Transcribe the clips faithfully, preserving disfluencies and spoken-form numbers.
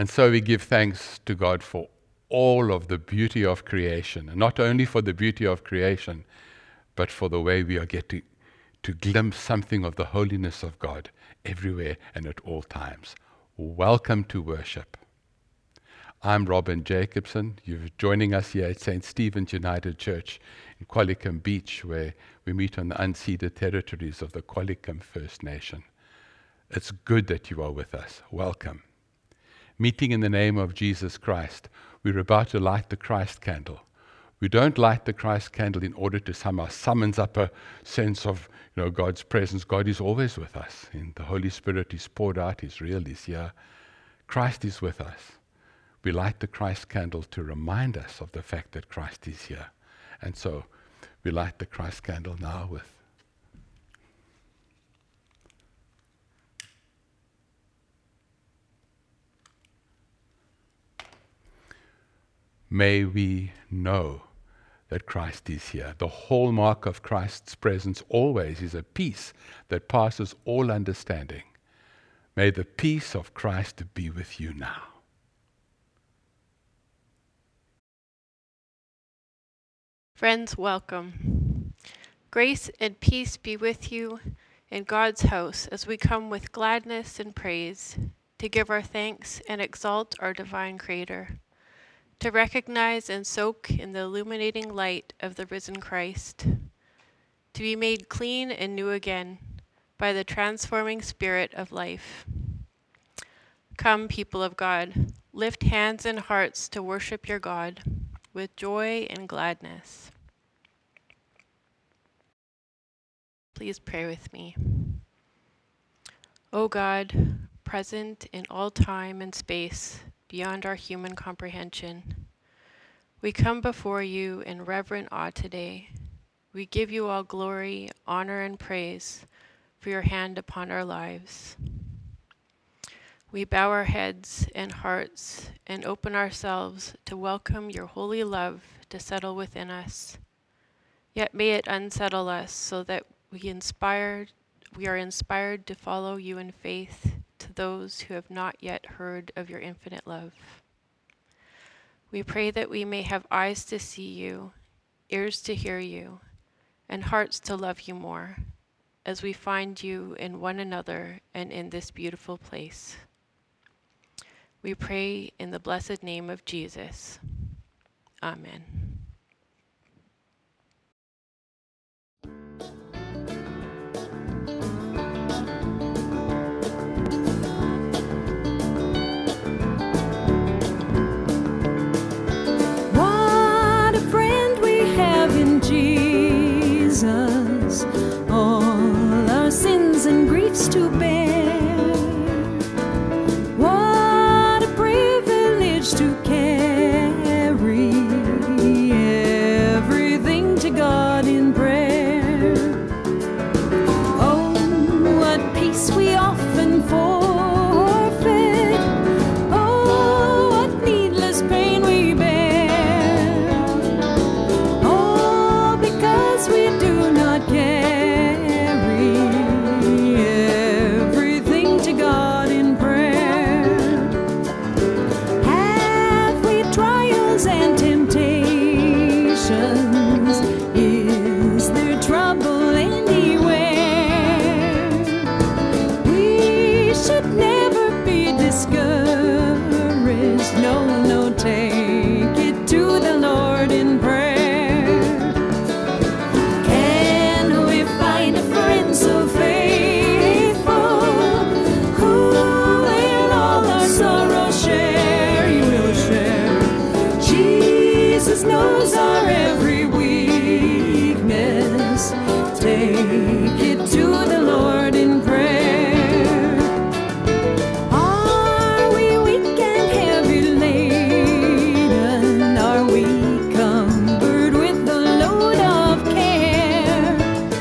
And so we give thanks to God for all of the beauty of creation, and not only for the beauty of creation, but for the way we are getting to glimpse something of the holiness of God everywhere and at all times. Welcome to worship. I'm Robin Jacobson. You're joining us here at Saint Stephen's United Church in Qualicum Beach, where we meet on the unceded territories of the Qualicum First Nation. It's good that you are with us. Welcome. Meeting in the name of Jesus Christ, we're about to light the Christ candle. We don't light the Christ candle in order to somehow summons up a sense of, you know, God's presence. God is always with us. And the Holy Spirit is poured out, He's real, He's here. Christ is with us. We light the Christ candle to remind us of the fact that Christ is here. And so we light the Christ candle now with may we know that Christ is here. The hallmark of Christ's presence always is a peace that passes all understanding. May the peace of Christ be with you now. Friends, welcome. Grace and peace be with you in God's house as we come with gladness and praise to give our thanks and exalt our divine Creator, to recognize and soak in the illuminating light of the risen Christ, to be made clean and new again by the transforming Spirit of life. Come, people of God, lift hands and hearts to worship your God with joy and gladness. Please pray with me. O God, present in all time and space, beyond our human comprehension, we come before you in reverent awe today. We give you all glory, honor, and praise for your hand upon our lives. We bow our heads and hearts and open ourselves to welcome your holy love to settle within us. Yet may it unsettle us so that we inspired, we are inspired to follow you in faith to those who have not yet heard of your infinite love. We pray that we may have eyes to see you, ears to hear you, and hearts to love you more, as we find you in one another and in this beautiful place. We pray in the blessed name of Jesus. Amen. What a friend we have in Jesus, all our sins and griefs to bear. What a privilege to carry everything to God in prayer. Oh, what peace we often forfeit. Oh, what needless pain we bear. Oh, because we do not carry everything to God in prayer. Have we trials and temptations? Is there trouble anywhere? We should never be discouraged. No, no, take it to the Lord in prayer. Can we find a friend so faithful who will all our sorrows share? He will share. Jesus knows our every weakness. Take it to the Lord in prayer. Are we weak and heavy laden? Are we cumbered with the load of care?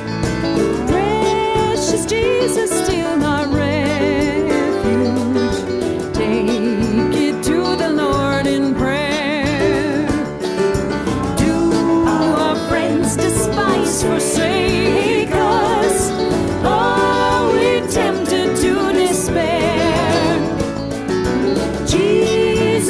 Precious Jesus, still our refuge. Take it to the Lord in prayer. Do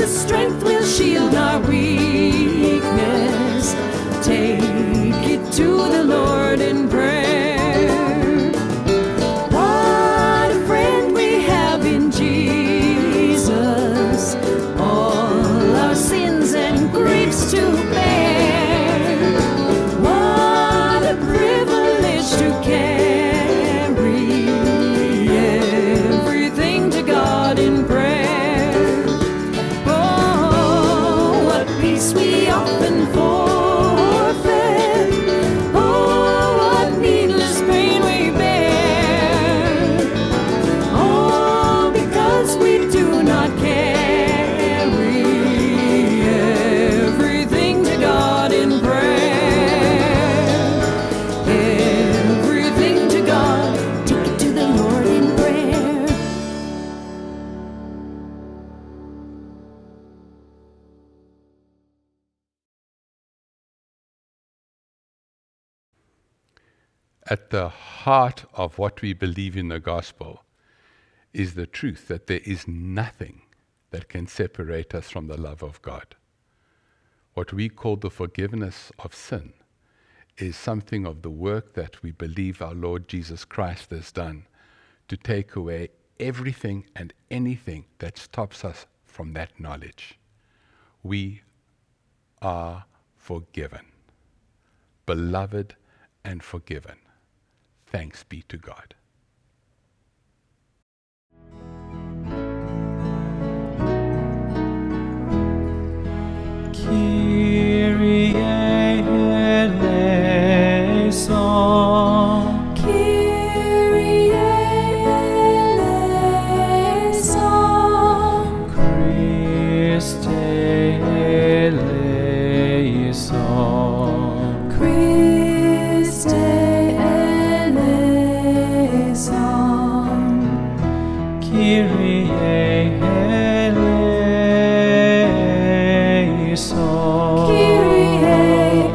Jesus' strength will shield our weakness. Take it to the Lord in prayer. What a friend we have in Jesus, all our sins and griefs to bear. What a privilege to carry everything to God in prayer. Oh, what peace we often forfeit. Oh, what needless pain we bear. All because we do not carry everything to God in prayer. Everything to God, take it to the Lord in prayer. At the heart of what we believe in the gospel is the truth that there is nothing that can separate us from the love of God. What we call the forgiveness of sin is something of the work that we believe our Lord Jesus Christ has done to take away everything and anything that stops us from that knowledge. We are forgiven, beloved and forgiven. Thanks be to God. Kyrie eleison. Kyrie eleison. Christe eleison. Christe eleison. Kyrie eleison. Kyrie eleison.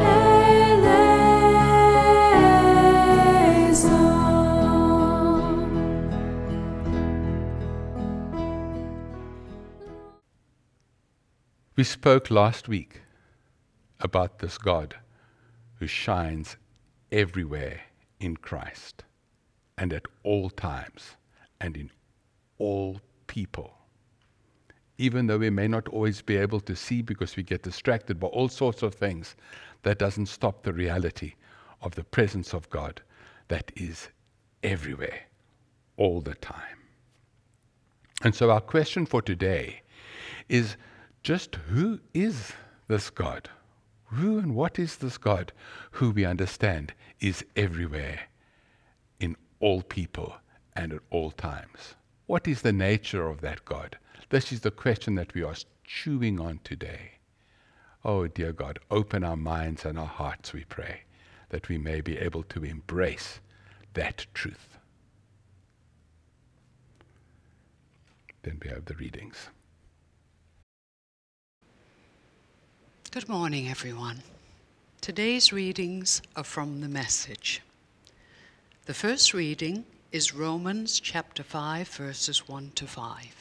We spoke last week about this God who shines everywhere in Christ and at all times and in all people. Even though we may not always be able to see because we get distracted by all sorts of things, that doesn't stop the reality of the presence of God that is everywhere, all the time. And so our question for today is just who is this God? Who and what is this God who we understand is everywhere, in all people and at all times? What is the nature of that God? This is the question that we are chewing on today. Oh, dear God, open our minds and our hearts, we pray, that we may be able to embrace that truth. Then we have the readings. Good morning, everyone. Today's readings are from the Message. The first reading is Romans chapter five, verses one to five.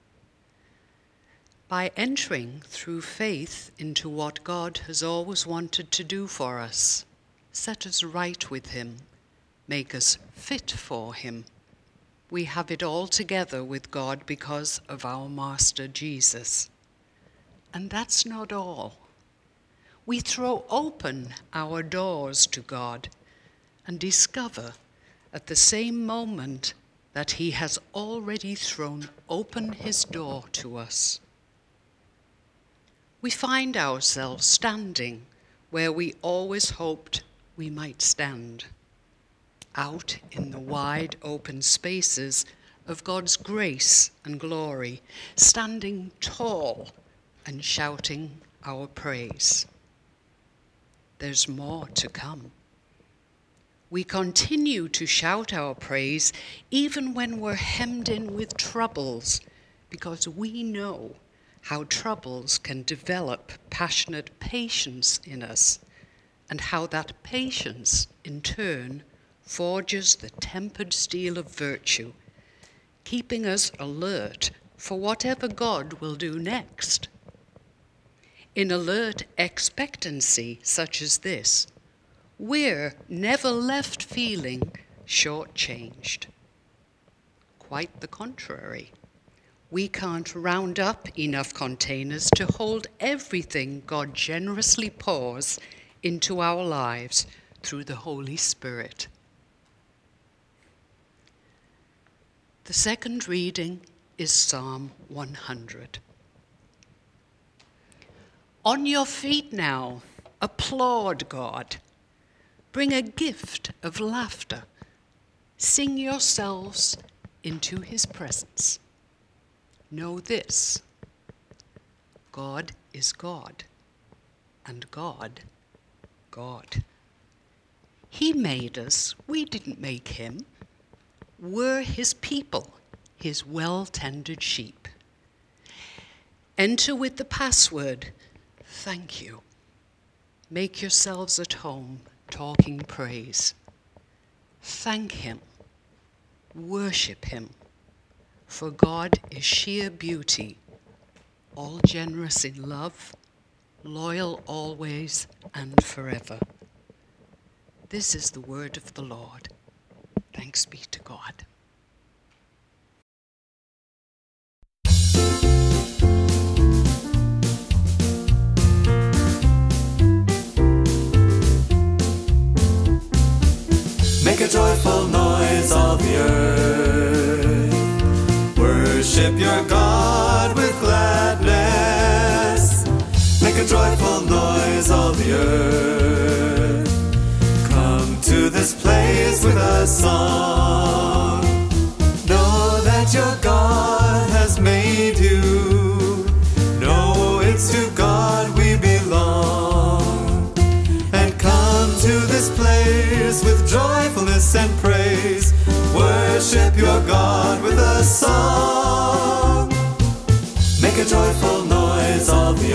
By entering through faith into what God has always wanted to do for us, set us right with him, make us fit for him, we have it all together with God because of our Master Jesus. And that's not all. We throw open our doors to God and discover at the same moment that he has already thrown open his door to us. We find ourselves standing where we always hoped we might stand, out in the wide open spaces of God's grace and glory, standing tall and shouting our praise. There's more to come. We continue to shout our praise even when we're hemmed in with troubles, because we know how troubles can develop passionate patience in us, and how that patience, in turn, forges the tempered steel of virtue, keeping us alert for whatever God will do next. in alert expectancy such as this, we're never left feeling shortchanged. Quite the contrary. We can't round up enough containers to hold everything God generously pours into our lives through the Holy Spirit. The second reading is Psalm one hundred. On your feet now, applaud God. Bring a gift of laughter. Sing yourselves into his presence. Know this, God is God, and God, God. He made us, we didn't make him. We're his people, his well-tended sheep. Enter with the password, thank you. Make yourselves at home, talking praise. Thank him, worship him, for God is sheer beauty, all generous in love, loyal always and forever. This is the word of the Lord. Thanks be to God. Make a joyful noise, all the earth. Worship your God with gladness. Make a joyful noise, all the earth. Come to this place with a song. Know that your God has made you. Know it's to God we belong. And come to this place with joyfulness and praise. Worship your God with a song. Make a joyful noise, all the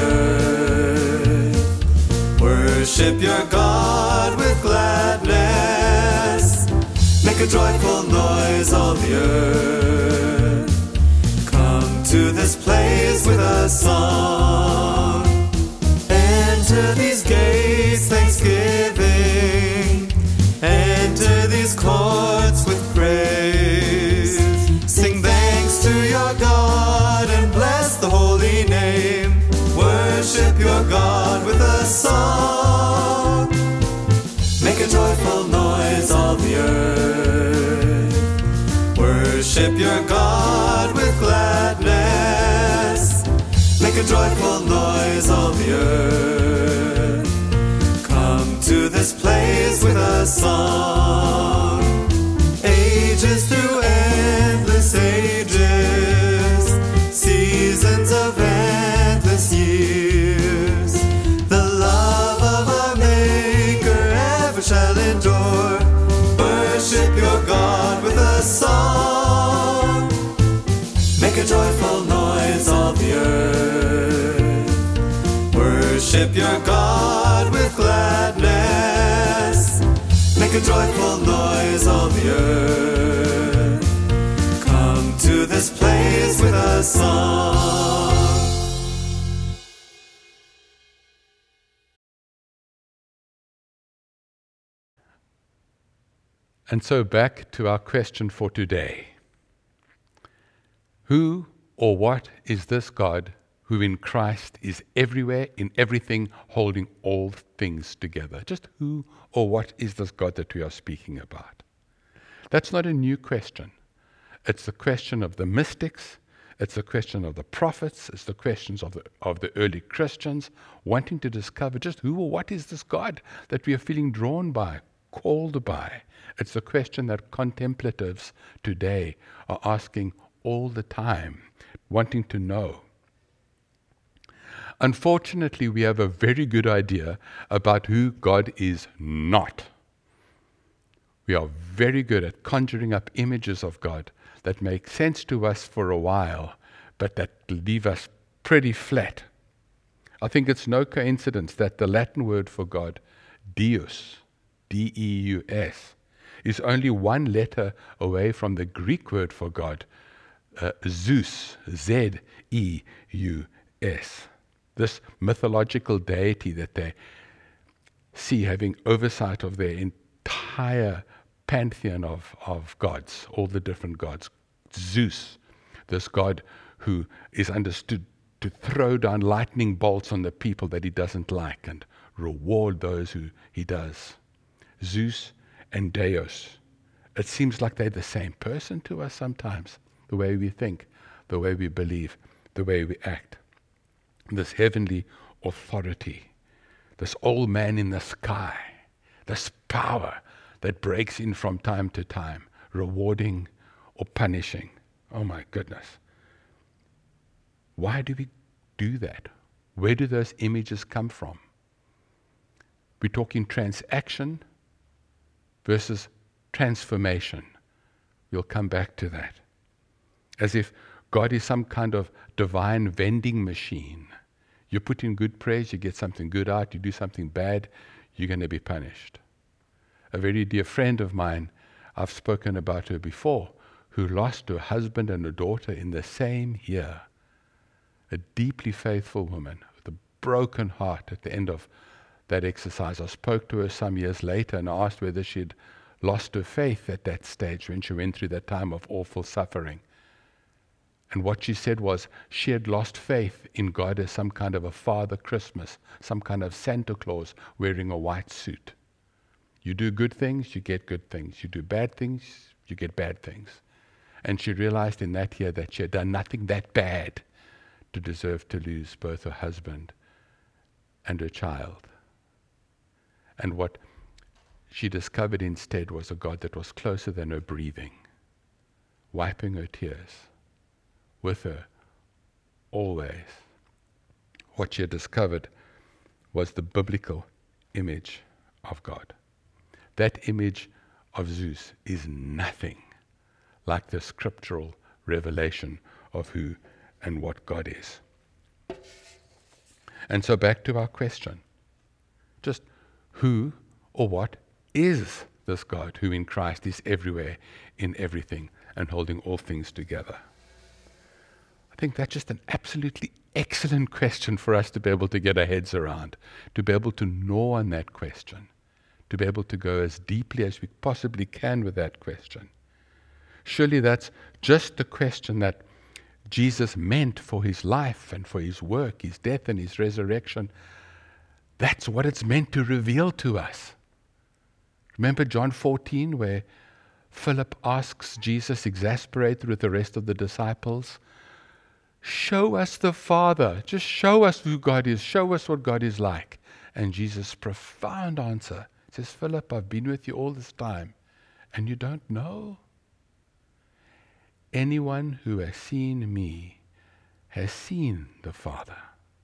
earth. Worship your God with gladness. Make a joyful noise, all the earth. Come to this place with a song. Enter these gates, thanksgiving. Enter these courts with praise. Sing thanks to your God and bless the holy name. Worship your God with a song. Make a joyful noise, all the earth. Worship your God with gladness. Make a joyful noise, all the earth. Come to this place with a song. Ages through endless ages, seasons of endless years. The love of our Maker ever shall endure. Worship your God with a song. Make a joyful noise, all the earth. Worship your God with gladness. Make a joyful noise, all the earth. Come to this place with a song. And so back to our question for today. Who or what is this God who in Christ is everywhere, in everything, holding all things together? Just who or what is this God that we are speaking about? That's not a new question. It's the question of the mystics. It's the question of the prophets. It's the questions of the, of the early Christians wanting to discover just who or what is this God that we are feeling drawn by, called by. It's the question that contemplatives today are asking all the time, wanting to know. Unfortunately, we have a very good idea about who God is not. We are very good at conjuring up images of God that make sense to us for a while, but that leave us pretty flat. I think it's no coincidence that the Latin word for God, Deus, D E U S, is only one letter away from the Greek word for God, uh, Zeus, Z E U S. this mythological deity that they see having oversight of their entire pantheon of, of gods, all the different gods. Zeus, this god who is understood to throw down lightning bolts on the people that he doesn't like and reward those who he does. Zeus and Deus. It seems like they're the same person to us sometimes, the way we think, the way we believe, the way we act. This heavenly authority, this old man in the sky, this power that breaks in from time to time, rewarding or punishing. Oh my goodness. Why do we do that? Where do those images come from? We're talking transaction versus transformation. We'll come back to that. As if God is some kind of divine vending machine. You put in good praise, you get something good out. You do something bad, you're going to be punished. A very dear friend of mine, I've spoken about her before, who lost her husband and her daughter in the same year. A deeply faithful woman with a broken heart at the end of that exercise. I spoke to her some years later and I asked whether she'd lost her faith at that stage when she went through that time of awful suffering. And what she said was she had lost faith in God as some kind of a Father Christmas, some kind of Santa Claus wearing a white suit. You do good things, you get good things. You do bad things, you get bad things. And she realized in that year that she had done nothing that bad to deserve to lose both her husband and her child. And what she discovered instead was a God that was closer than her breathing, wiping her tears with her always. What she had discovered was the biblical image of God. That image of Zeus is nothing like the scriptural revelation of who and what God is. And so back to our question. Just who or what is this God who in Christ is everywhere, in everything, and holding all things together? I think that's just an absolutely excellent question for us to be able to get our heads around, to be able to gnaw on that question, to be able to go as deeply as we possibly can with that question. Surely that's just the question that Jesus meant for his life and for his work, his death and his resurrection. That's what it's meant to reveal to us. Remember John fourteen, where Philip asks Jesus, exasperated with the rest of the disciples, show us the Father. Just show us who God is. Show us what God is like. And Jesus' profound answer says, Philip, I've been with you all this time, and you don't know? Anyone who has seen me has seen the Father.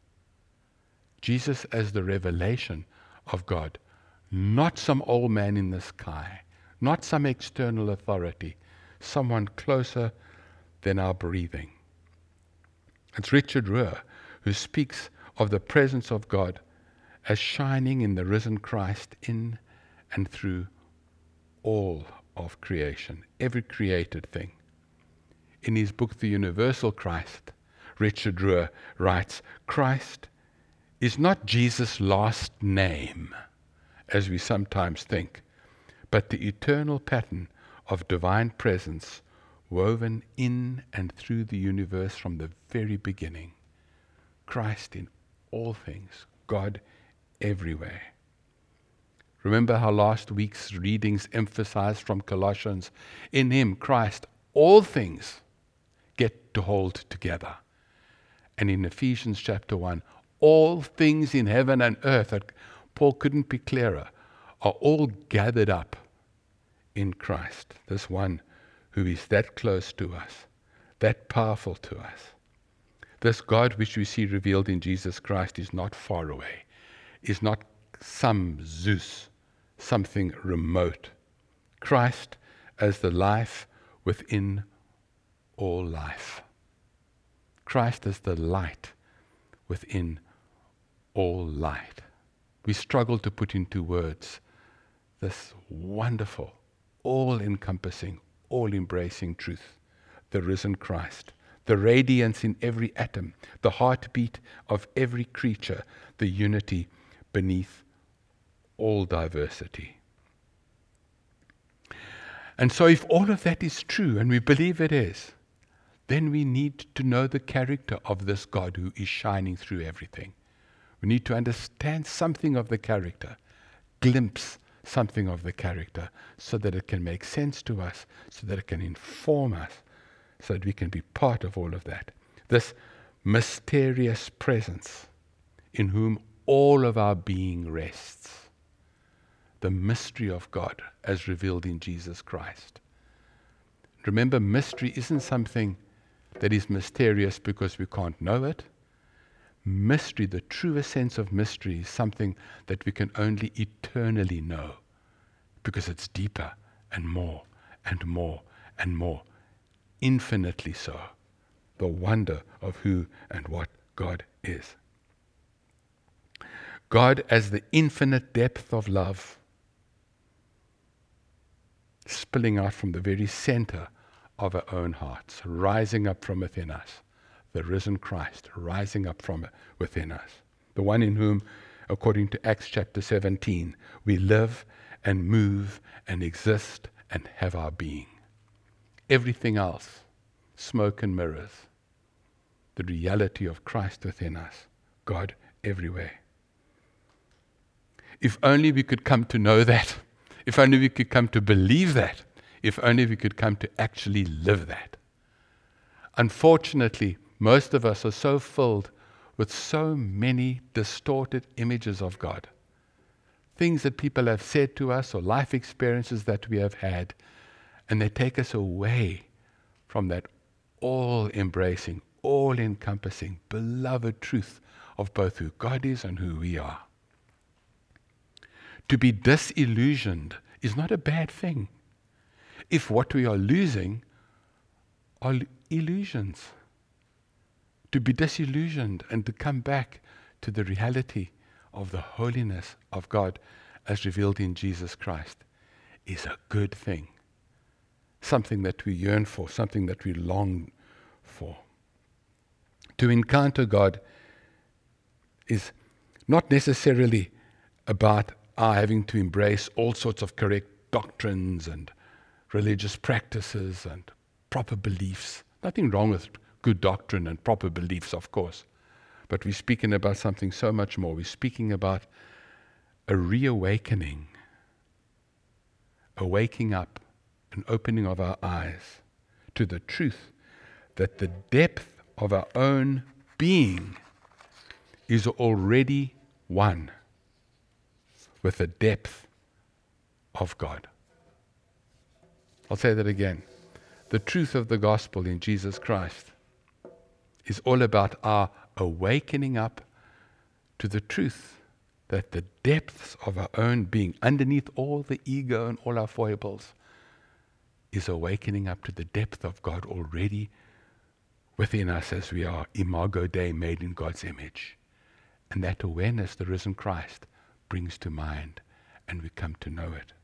Jesus as the revelation of God, not some old man in the sky, not some external authority, someone closer than our breathing. It's Richard Rohr who speaks of the presence of God as shining in the risen Christ in and through all of creation, every created thing. In his book, The Universal Christ, Richard Rohr writes, Christ is not Jesus' last name, as we sometimes think, but the eternal pattern of divine presence woven in and through the universe from the very beginning. Christ in all things, God everywhere. Remember how last week's readings emphasized from Colossians, in him, Christ, all things get to hold together. And in Ephesians chapter one, all things in heaven and earth, that Paul couldn't be clearer, are all gathered up in Christ, this one who is that close to us, that powerful to us. This God which we see revealed in Jesus Christ is not far away, is not some Zeus, something remote. Christ as the life within all life. Christ as the light within all light. We struggle to put into words this wonderful, all-encompassing, all-embracing truth, the risen Christ, the radiance in every atom, the heartbeat of every creature, the unity beneath all diversity. And so if all of that is true, and we believe it is, then we need to know the character of this God who is shining through everything. We need to understand something of the character, glimpse something of the character, so that it can make sense to us, so that it can inform us, so that we can be part of all of that. This mysterious presence in whom all of our being rests. The mystery of God as revealed in Jesus Christ. Remember, mystery isn't something that is mysterious because we can't know it. Mystery, the truest sense of mystery, is something that we can only eternally know, because it's deeper and more and more and more, infinitely so. The wonder of who and what God is. God as the infinite depth of love, spilling out from the very center of our own hearts, rising up from within us. The risen Christ rising up from within us. The one in whom, according to Acts chapter seventeen, we live and move and exist and have our being. Everything else, smoke and mirrors. The reality of Christ within us, God everywhere. If only we could come to know that. If only we could come to believe that. If only we could come to actually live that. Unfortunately, most of us are so filled with so many distorted images of God. Things that people have said to us or life experiences that we have had, and they take us away from that all-embracing, all-encompassing, beloved truth of both who God is and who we are. To be disillusioned is not a bad thing, if what we are losing are illusions. To be disillusioned and to come back to the reality of the holiness of God as revealed in Jesus Christ is a good thing. Something that we yearn for, something that we long for. To encounter God is not necessarily about our having to embrace all sorts of correct doctrines and religious practices and proper beliefs. Nothing wrong with good doctrine and proper beliefs, of course. But we're speaking about something so much more. We're speaking about a reawakening, a waking up, an opening of our eyes to the truth that the depth of our own being is already one with the depth of God. I'll say that again. The truth of the gospel in Jesus Christ is all about our awakening up to the truth that the depths of our own being, underneath all the ego and all our foibles, is awakening up to the depth of God already within us as we are imago Dei, made in God's image. And that awareness the risen Christ brings to mind, and we come to know it.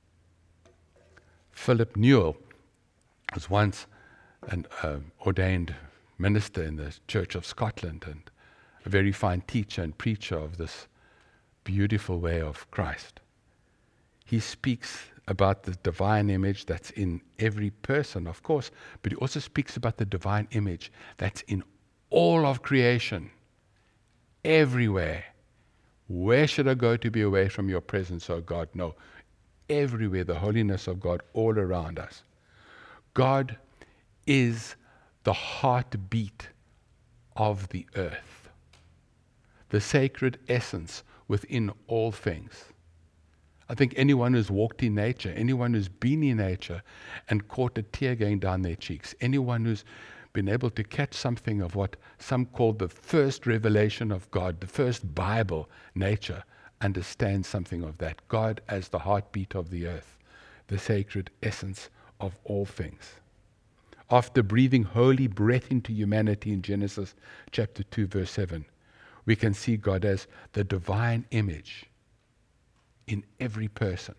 Philip Newell was once an uh, ordained minister in the Church of Scotland and a very fine teacher and preacher of this beautiful way of Christ. He speaks about the divine image that's in every person, of course, but he also speaks about the divine image that's in all of creation, everywhere. Where should I go to be away from your presence, O God? No, everywhere, the holiness of God all around us. God is the heartbeat of the earth, the sacred essence within all things. I think anyone who's walked in nature, anyone who's been in nature and caught a tear going down their cheeks, anyone who's been able to catch something of what some call the first revelation of God, the first Bible, nature, understands something of that. God as the heartbeat of the earth, the sacred essence of all things. After breathing holy breath into humanity in Genesis chapter two, verse seven, we can see God as the divine image in every person.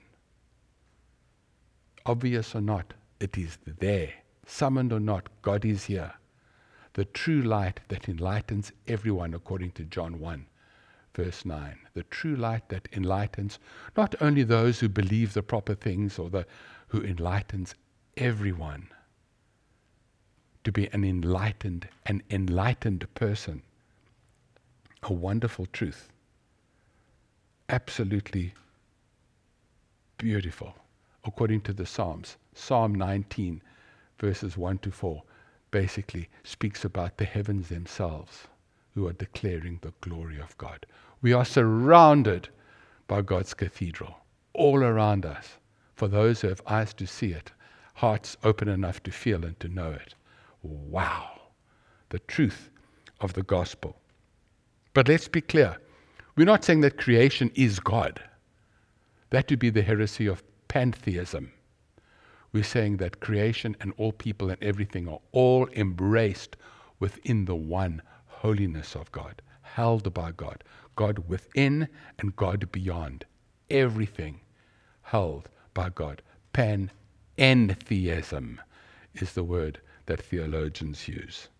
Obvious or not, it is there. Summoned or not, God is here. the true light that enlightens everyone, according to John one, verse nine. The true light that enlightens not only those who believe the proper things, or the who enlightens everyone. To be an enlightened, an enlightened person. A wonderful truth. Absolutely beautiful. According to the Psalms, Psalm nineteen, verses one to four, basically speaks about the heavens themselves, who are declaring the glory of God. We are surrounded by God's cathedral, all around us. For those who have eyes to see it, hearts open enough to feel and to know it. Wow, the truth of the gospel. But let's be clear. We're not saying that creation is God. That would be the heresy of pantheism. We're saying that creation and all people and everything are all embraced within the one holiness of God, held by God. God within and God beyond. Everything held by God. Panentheism is the word that theologians use.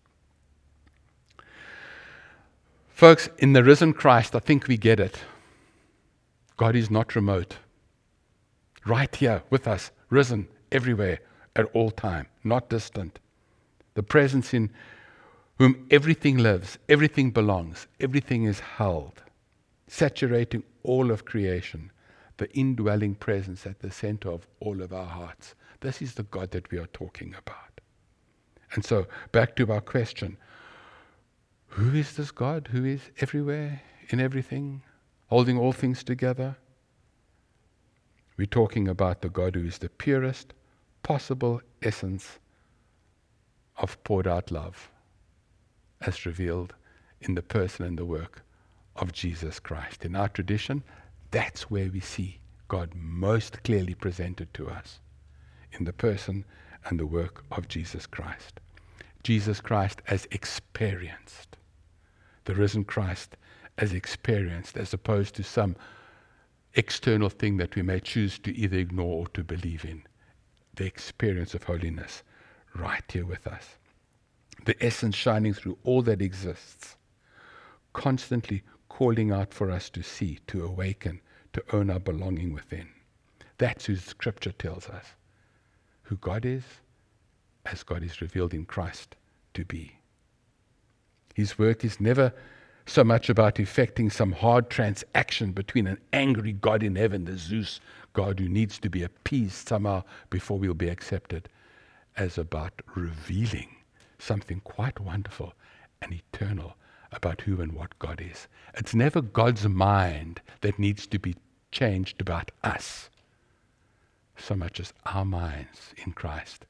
Folks, in the risen Christ, I think we get it. God is not remote. Right here with us, risen everywhere at all time, not distant. The presence in whom everything lives, everything belongs, everything is held, saturating all of creation, the indwelling presence at the center of all of our hearts. This is the God that we are talking about. And so, back to our question. Who is this God who is everywhere, in everything, holding all things together? We're talking about the God who is the purest possible essence of poured out love, as revealed in the person and the work of Jesus Christ. In our tradition, that's where we see God most clearly presented to us, in the person and the work of Jesus Christ. Jesus Christ as experienced. The risen Christ as experienced, as opposed to some external thing that we may choose to either ignore or to believe in. The experience of holiness right here with us. The essence shining through all that exists, constantly calling out for us to see, to awaken, to own our belonging within. That's who Scripture tells us. Who God is, as God is revealed in Christ to be. His work is never so much about effecting some hard transaction between an angry God in heaven, the Zeus God who needs to be appeased somehow before we'll be accepted, as about revealing something quite wonderful and eternal about who and what God is. It's never God's mind that needs to be changed about us, so much as our minds in Christ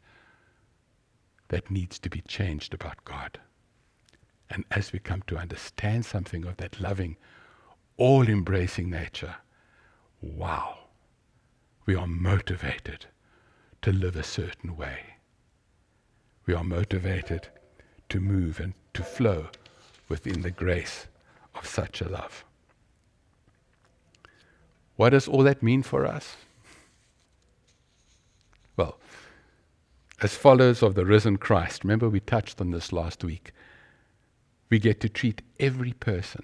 that needs to be changed about God. And as we come to understand something of that loving, all-embracing nature, wow, we are motivated to live a certain way. We are motivated to move and to flow within the grace of such a love. What does all that mean for us? Well, as followers of the risen Christ, remember we touched on this last week, we get to treat every person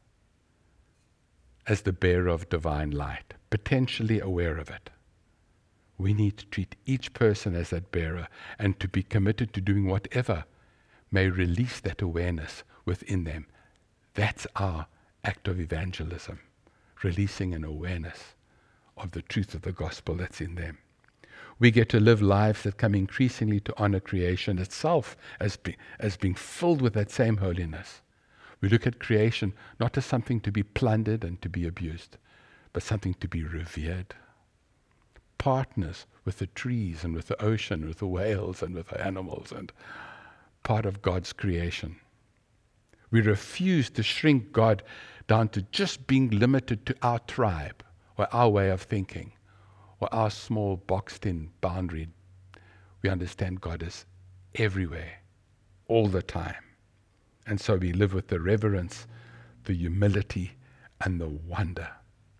as the bearer of divine light, potentially aware of it. We need to treat each person as that bearer and to be committed to doing whatever may release that awareness within them. That's our act of evangelism, releasing an awareness of the truth of the gospel that's in them. We get to live lives that come increasingly to honor creation itself as, be, as being filled with that same holiness. We look at creation not as something to be plundered and to be abused, but something to be revered. Partners with the trees and with the ocean, with the whales and with the animals, and part of God's creation. We refuse to shrink God down to just being limited to our tribe or our way of thinking, or our small boxed-in boundary. We understand God is everywhere, all the time. And so we live with the reverence, the humility, and the wonder.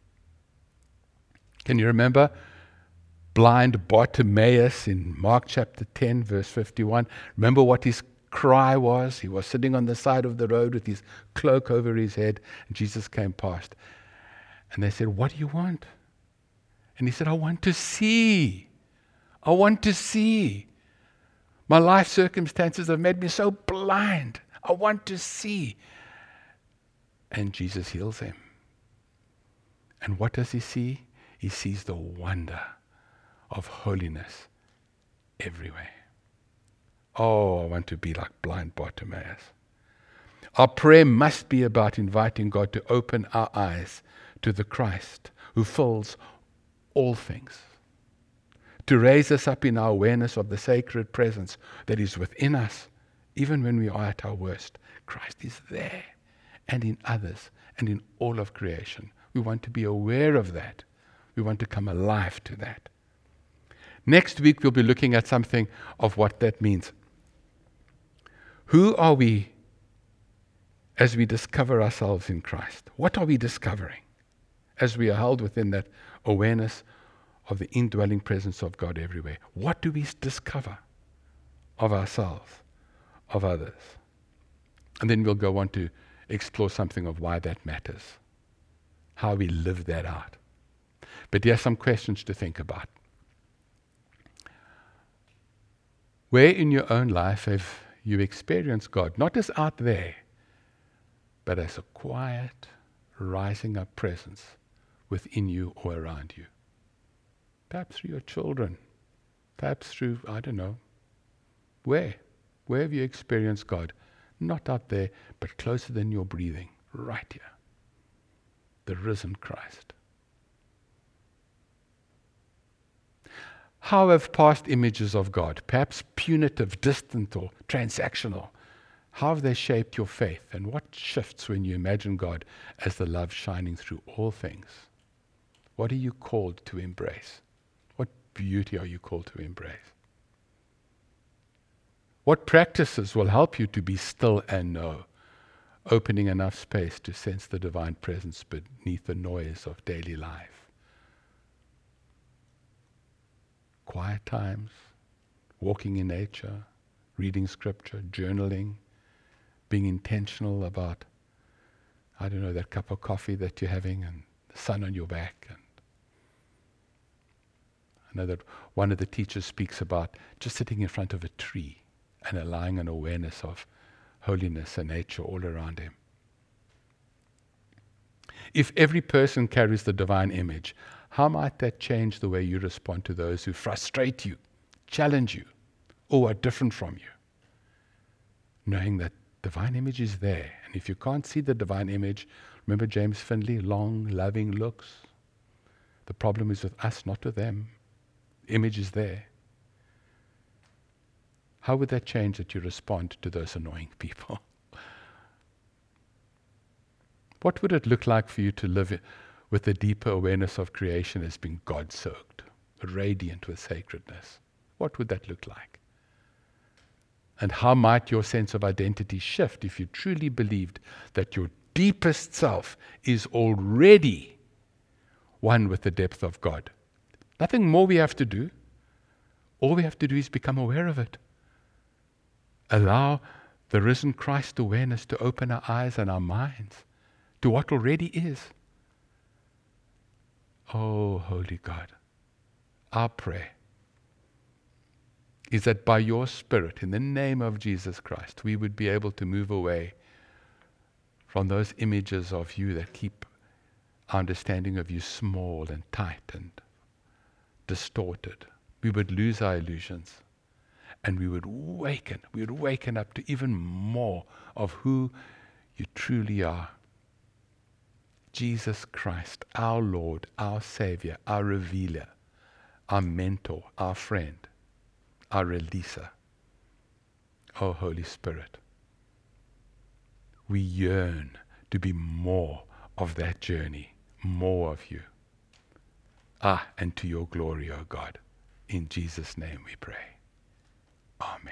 Can you remember blind Bartimaeus in Mark chapter ten, verse fifty-one? Remember what his cry was. He was sitting on the side of the road with his cloak over his head, and Jesus came past. And they said, "What do you want?" And he said, "I want to see. I want to see. My life circumstances have made me so blind. I want to see." And Jesus heals him. And what does he see? He sees the wonder of holiness everywhere. Oh, I want to be like blind Bartimaeus. Our prayer must be about inviting God to open our eyes to the Christ who fills all things, to raise us up in our awareness of the sacred presence that is within us, even when we are at our worst. Christ is there, and in others, and in all of creation. We want to be aware of that. We want to come alive to that. Next week, we'll be looking at something of what that means. Who are we as we discover ourselves in Christ? What are we discovering as we are held within that awareness of the indwelling presence of God everywhere? What do we discover of ourselves, of others? And then we'll go on to explore something of why that matters, how we live that out. But there are some questions to think about. Where in your own life have you experienced God, not as out there, but as a quiet, rising up presence within you or around you? Perhaps through your children, perhaps through, I don't know, where? Where have you experienced God? Not out there, but closer than your breathing, right here. The risen Christ. How have past images of God, perhaps punitive, distant, or transactional, how have they shaped your faith? And what shifts when you imagine God as the love shining through all things? What are you called to embrace? What beauty are you called to embrace? What practices will help you to be still and know, opening enough space to sense the divine presence beneath the noise of daily life? Quiet times, walking in nature, reading scripture, journaling, being intentional about, I don't know, that cup of coffee that you're having and the sun on your back. And I know that one of the teachers speaks about just sitting in front of a tree and allowing an awareness of holiness and nature all around him. If every person carries the divine image, how might that change the way you respond to those who frustrate you, challenge you, or are different from you? Knowing that divine image is there. And if you can't see the divine image, remember James Finley, long, loving looks. The problem is with us, not with them. The image is there. How would that change that you respond to those annoying people? What would it look like for you to live with a deeper awareness of creation as being God-soaked, radiant with sacredness? What would that look like? And how might your sense of identity shift if you truly believed that your deepest self is already one with the depth of God? Nothing more we have to do. All we have to do is become aware of it. Allow the risen Christ awareness to open our eyes and our minds to what already is. Oh, holy God, our prayer is that by your Spirit, in the name of Jesus Christ, we would be able to move away from those images of you that keep our understanding of you small and tight and distorted. We would lose our illusions, and we would waken, we would waken up to even more of who you truly are. Jesus Christ, our Lord, our Savior, our Revealer, our Mentor, our Friend, our Releaser. Oh, Holy Spirit, we yearn to be more of that journey, more of you. Ah, and to your glory, O God. In Jesus' name we pray. Amen.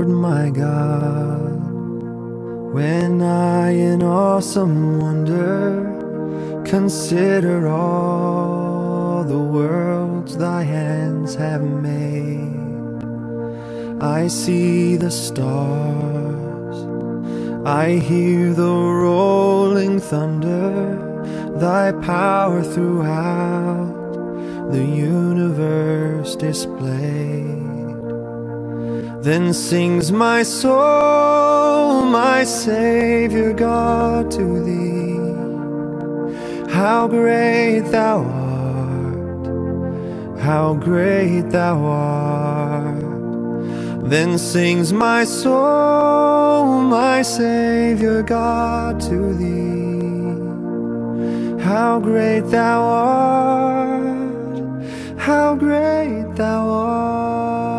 Lord my God, when I in awesome wonder consider all the worlds thy hands have made. I see the stars, I hear the rolling thunder, thy power throughout the universe displayed. Then sings my soul, my Savior God, to thee. How great thou art, how great thou art. Then sings my soul, my Savior God, to thee. How great thou art, how great thou art.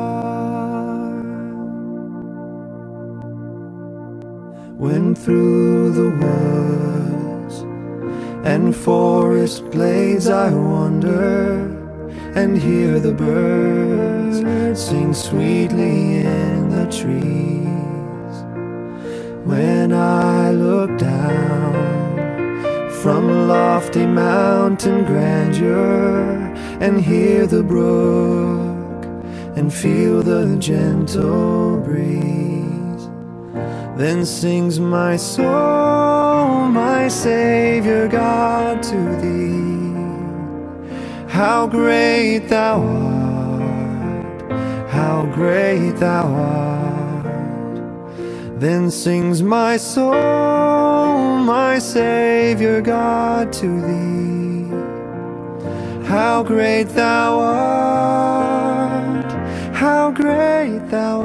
When through the woods and forest glades I wander, and hear the birds sing sweetly in the trees. When I look down from lofty mountain grandeur, and hear the brook and feel the gentle breeze, then sings my soul, my Savior God, to thee. How great thou art, how great thou art. Then sings my soul, my Savior God, to thee. How great thou art, how great thou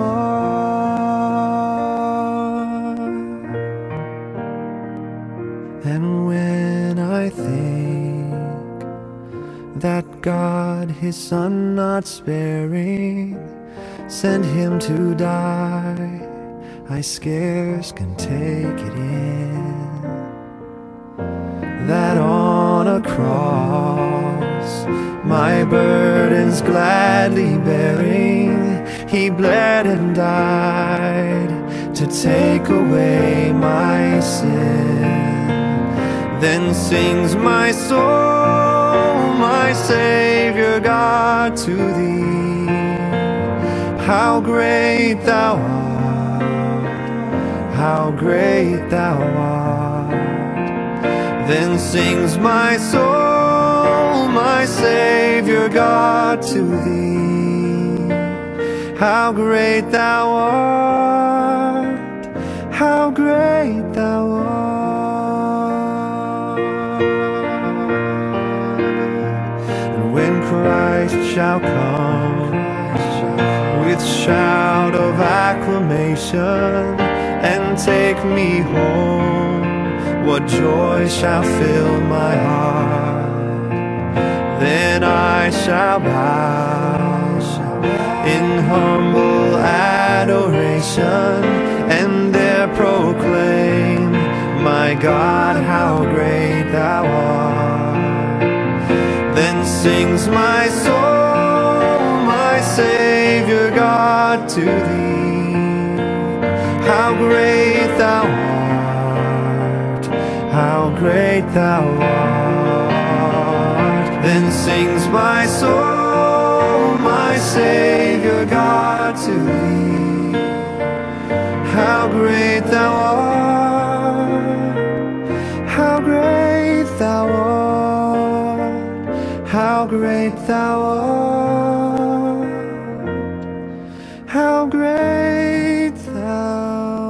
art. And when I think that God his Son not sparing sent him to die, I scarce can take it in, that on a cross, my burdens gladly bearing, he bled and died to take away my sin. Then sings my soul, my Savior God, to thee. How great thou art, how great thou art. Then sings my soul, my Savior God, to thee. How great thou art, how great thou art. Christ shall come with shout of acclamation and take me home, what joy shall fill my heart. Then I shall bow in humble adoration and there proclaim, my God, how great thou art. Then sings my soul, my Savior God, to thee. How great thou art, how great thou art. Then sings my soul, my Savior God, to thee. How great thou art, how great thou art. How great thou art, how great thou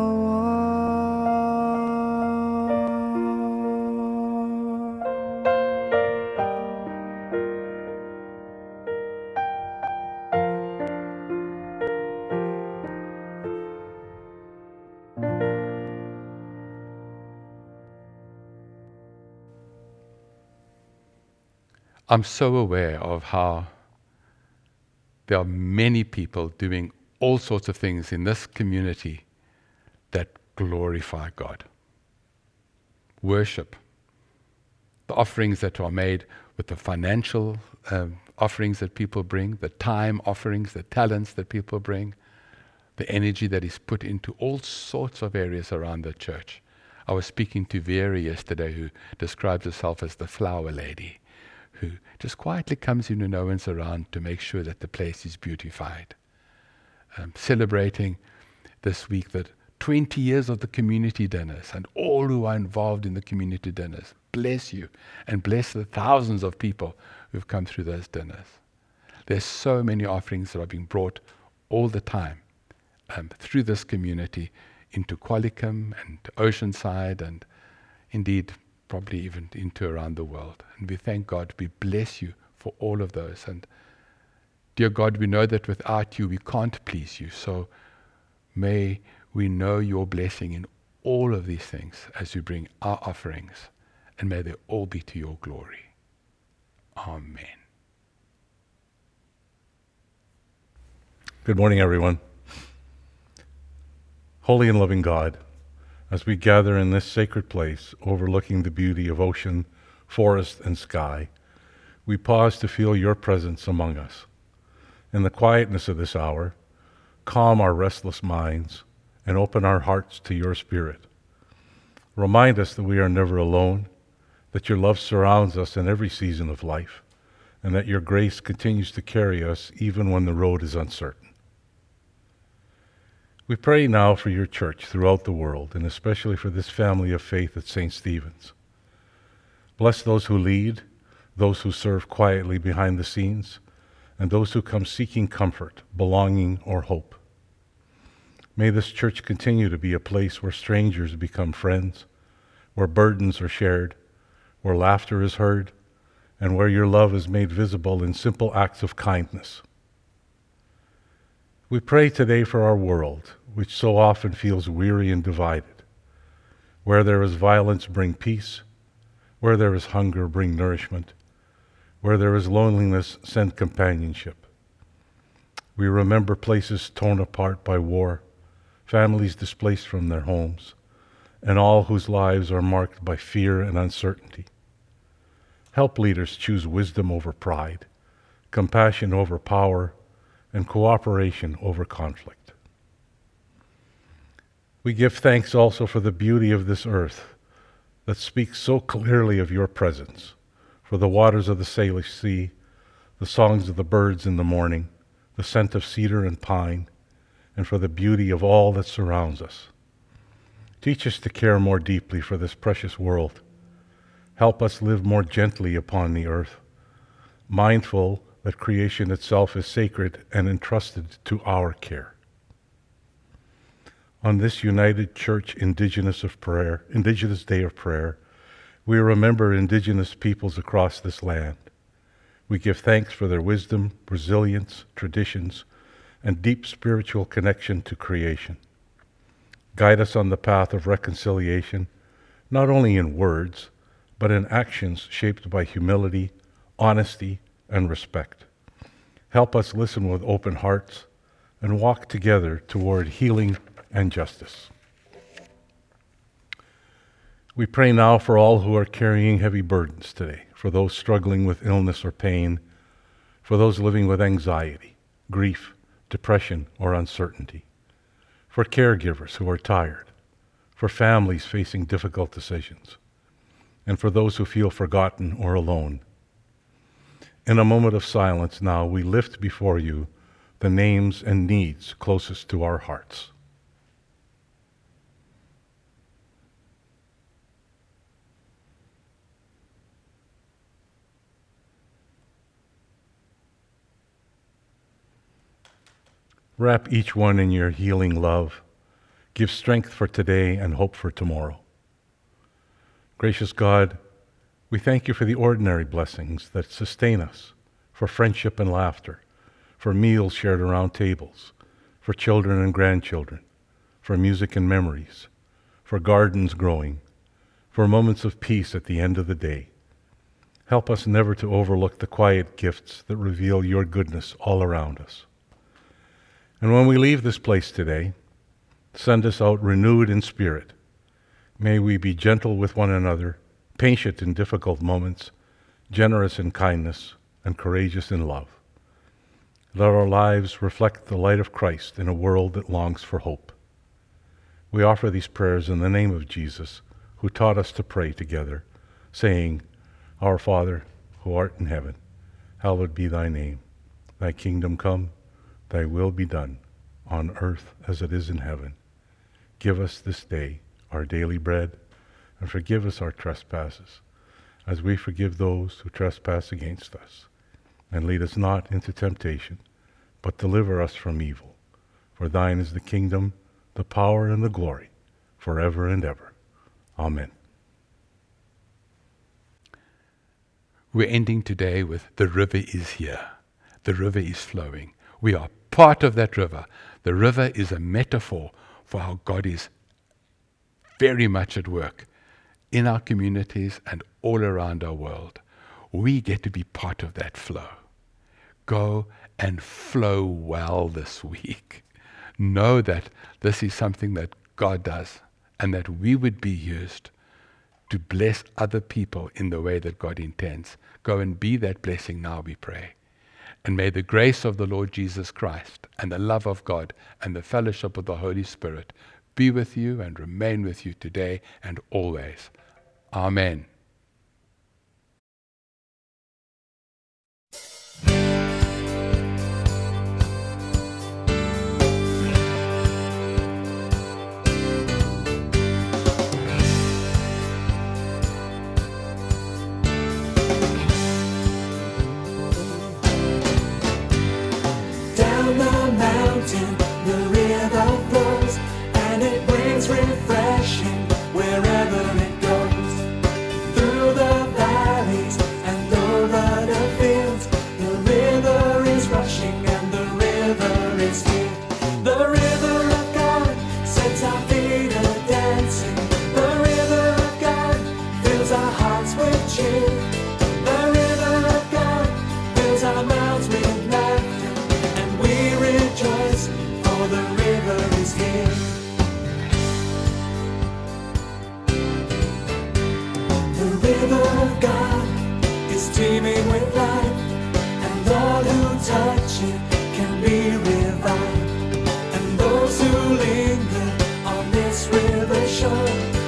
I'm so aware of how there are many people doing all sorts of things in this community that glorify God. Worship, the offerings that are made with the financial um, offerings that people bring, the time offerings, the talents that people bring, the the energy that is put into all sorts of areas around the church. I was speaking to Vera yesterday, who describes herself as the flower lady, who just quietly comes in when no one's around to make sure that the place is beautified. Um, celebrating this week that twenty years of the community dinners and all who are involved in the community dinners. Bless you and bless the thousands of people who've come through those dinners. There's so many offerings that are being brought all the time um, through this community into Qualicum and Oceanside and indeed probably even into around the world. And we thank God, we bless you for all of those. And dear God, we know that without you we can't please you. So may we know your blessing in all of these things as we bring our offerings, and may they all be to your glory. Amen. Good morning, everyone. Holy and loving God, as we gather in this sacred place overlooking the beauty of ocean, forest, and sky, we pause to feel your presence among us. In the quietness of this hour, calm our restless minds and open our hearts to your Spirit. Remind us that we are never alone, that your love surrounds us in every season of life, and that your grace continues to carry us even when the road is uncertain. We pray now for your church throughout the world, and especially for this family of faith at Saint Stephen's. Bless those who lead, those who serve quietly behind the scenes, and those who come seeking comfort, belonging, or hope. May this church continue to be a place where strangers become friends, where burdens are shared, where laughter is heard, and where your love is made visible in simple acts of kindness. We pray today for our world, which so often feels weary and divided. Where there is violence, bring peace. Where there is hunger, bring nourishment. Where there is loneliness, send companionship. We remember places torn apart by war, families displaced from their homes, and all whose lives are marked by fear and uncertainty. Help leaders choose wisdom over pride, compassion over power, and cooperation over conflict. We give thanks also for the beauty of this earth that speaks so clearly of your presence, for the waters of the Salish Sea, the songs of the birds in the morning, the scent of cedar and pine, and for the beauty of all that surrounds us. Teach us to care more deeply for this precious world. Help us live more gently upon the earth, mindful that creation itself is sacred and entrusted to our care. On this United Church Indigenous of Prayer, Indigenous Day of Prayer, we remember Indigenous peoples across this land. We give thanks for their wisdom, resilience, traditions, and deep spiritual connection to creation. Guide us on the path of reconciliation, not only in words, but in actions shaped by humility, honesty, and respect. Help us listen with open hearts and walk together toward healing and justice. We pray now for all who are carrying heavy burdens today, for those struggling with illness or pain, for those living with anxiety, grief, depression, or uncertainty, for caregivers who are tired, for families facing difficult decisions, and for those who feel forgotten or alone. In a moment of silence now, we lift before you the names and needs closest to our hearts. Wrap each one in your healing love. Give strength for today and hope for tomorrow. Gracious God, we thank you for the ordinary blessings that sustain us, for friendship and laughter, for meals shared around tables, for children and grandchildren, for music and memories, for gardens growing, for moments of peace at the end of the day. Help us never to overlook the quiet gifts that reveal your goodness all around us. And when we leave this place today, send us out renewed in spirit. May we be gentle with one another, patient in difficult moments, generous in kindness, and courageous in love. Let our lives reflect the light of Christ in a world that longs for hope. We offer these prayers in the name of Jesus, who taught us to pray together, saying, Our Father, who art in heaven, hallowed be thy name. Thy kingdom come, thy will be done, on earth as it is in heaven. Give us this day our daily bread, and forgive us our trespasses, as we forgive those who trespass against us. And lead us not into temptation, but deliver us from evil. For thine is the kingdom, the power, and the glory, forever and ever. Amen. We're ending today with the river is here. The river is flowing. We are part of that river. The river is a metaphor for how God is very much at work in our communities and all around our world. We get to be part of that flow. Go and flow well this week. Know that this is something that God does, and that we would be used to bless other people in the way that God intends. Go and be that blessing now, we pray. And may the grace of the Lord Jesus Christ and the love of God and the fellowship of the Holy Spirit be with you and remain with you today and always. Amen. Down the mountain, the river flows, and it brings refreshing wherever it goes. Through the valleys and over the fields, the river is rushing and the river is here. The river of God sets our feet a dancing. The river of God fills our hearts with cheer. The river of God fills our mouths with laughter, and we rejoice, for the river is here. The river of God is teeming with life, and all who touch it can be revived. And those who linger on this river shore